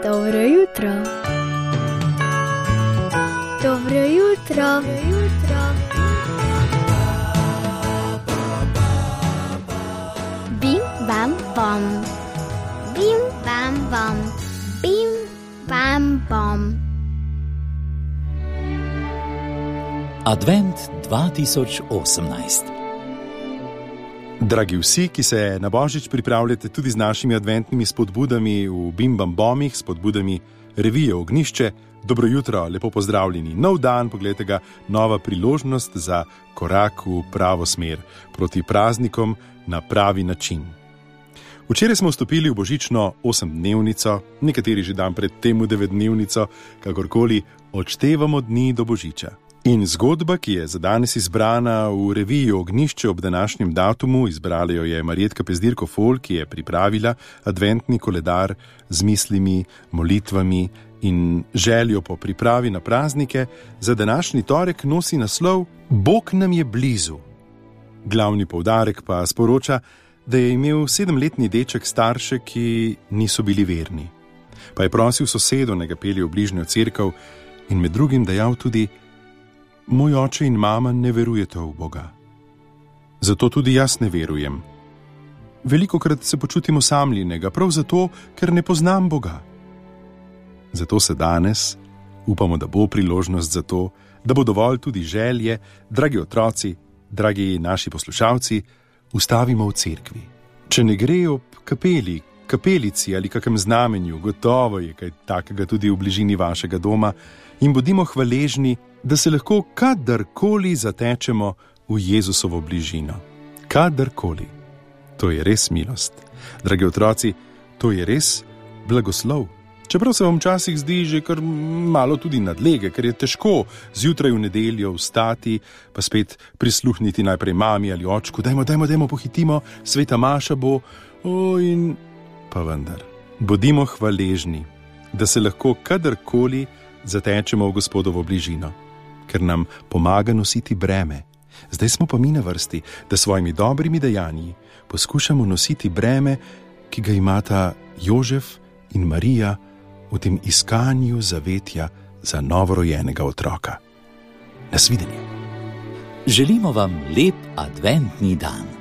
Dobro jutro. Dobro jutro. Bim, bam, bom. Bim, bam, bom. Bim, bam, bom. Advent 2018. Dragi vsi, ki se na Božič pripravljate tudi z našimi adventnimi spodbudami v Bim Bam Bomih, spodbudami revije Ognjišče, dobro jutro, lepo pozdravljeni. Nov dan, pogledajte ga, nova priložnost za korak v pravo smer, proti praznikom na pravi način. Včeraj smo vstopili v božično 8-dnevnico, nekateri že dan pred temu 9-dnevnico, kakorkoli odštevamo dni do Božiča. In zgodba, ki je za danes izbrana v reviji Ognjišče ob današnjem datumu, izbrala jo je Marjetka Pezdirko Fol, ki je pripravila adventni koledar z mislimi, molitvami in željo po pripravi na praznike, za današnji torek nosi naslov Bog nam je blizu. Glavni poudarek pa sporoča, da je imel 7-letni deček starše, ki niso bili verni. Pa je prosil sosedo, naj ga pelje v bližnjo cerkev in med drugim dejal tudi: Moj oče in mama ne verujete v Boga. Zato tudi jaz ne verujem. Velikokrat se počutim osamljenega, prav zato, ker ne poznam Boga. Zato se danes, upamo, da bo priložnost za to, da bo dovolj tudi želje, dragi otroci, dragi naši poslušalci, ustavimo v cerkvi. Če ne gre ob kapeli, kapelici ali kakem znamenju, gotovo je kaj takega tudi v bližini vašega doma, in bodimo hvaležni, da se lahko kadarkoli zatečemo v Jezusovo bližino. Kadarkoli. To je res milost. Dragi otroci, to je res blagoslov. Čeprav se vam včasih zdi že kar malo tudi nadlege, ker je težko zjutraj v nedeljo vstati, pa spet prisluhniti najprej mami ali očku, dajmo, pohitimo, sveta maša bo, in pa vendar. Bodimo hvaležni, da se lahko kadarkoli zatečemo v Gospodovo bližino, ker nam pomaga nositi breme. Zdaj smo pa mi na vrsti, da svojimi dobrimi dejanji poskušamo nositi breme, ki ga imata Jožef in Marija v tem iskanju zavetja za novorojenega otroka. Nasvidenje. Želimo vam lep adventni dan.